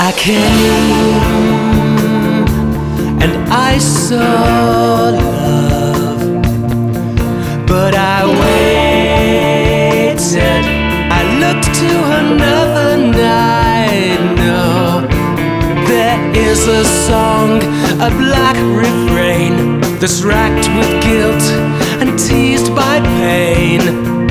I came and I saw love, but I waited. I looked to another night. No, there is a song, a black refrain that's racked with guilt and teased by pain.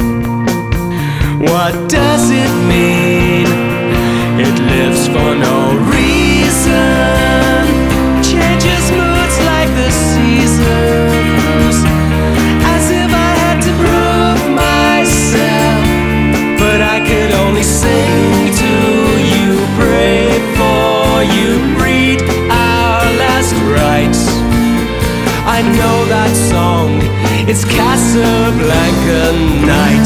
What does it mean? It lives for no reason, changes moods like the seasons, as if I had to prove myself. But I could only sing to you, pray for you, read our last rites. I know that song, it's Casablanca Night.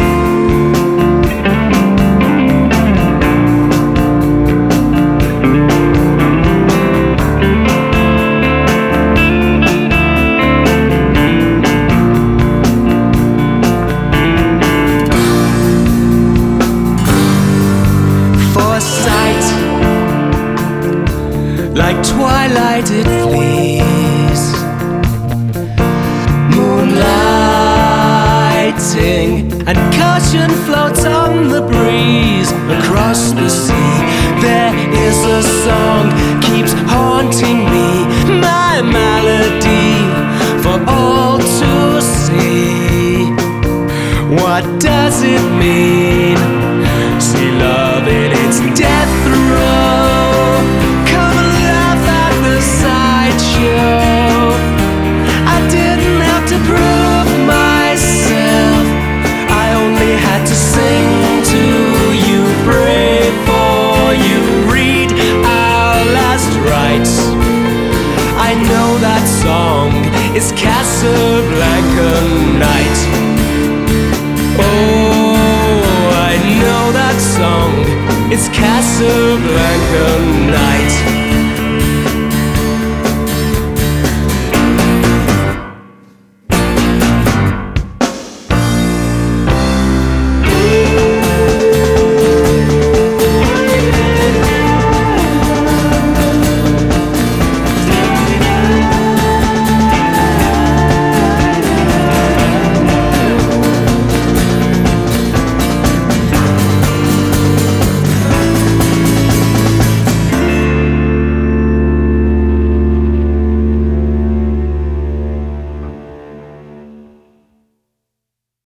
Like twilight it flees, moonlighting, and caution floats on the breeze. Across the sea there is a song, keeps haunting me, my melody for all to see. What does it mean? See love in its death row. I didn't have to prove myself, I only had to sing to you, pray for you, read our last rites. I know that song is Casablanca Night. Oh, I know that song, it's Casablanca Night.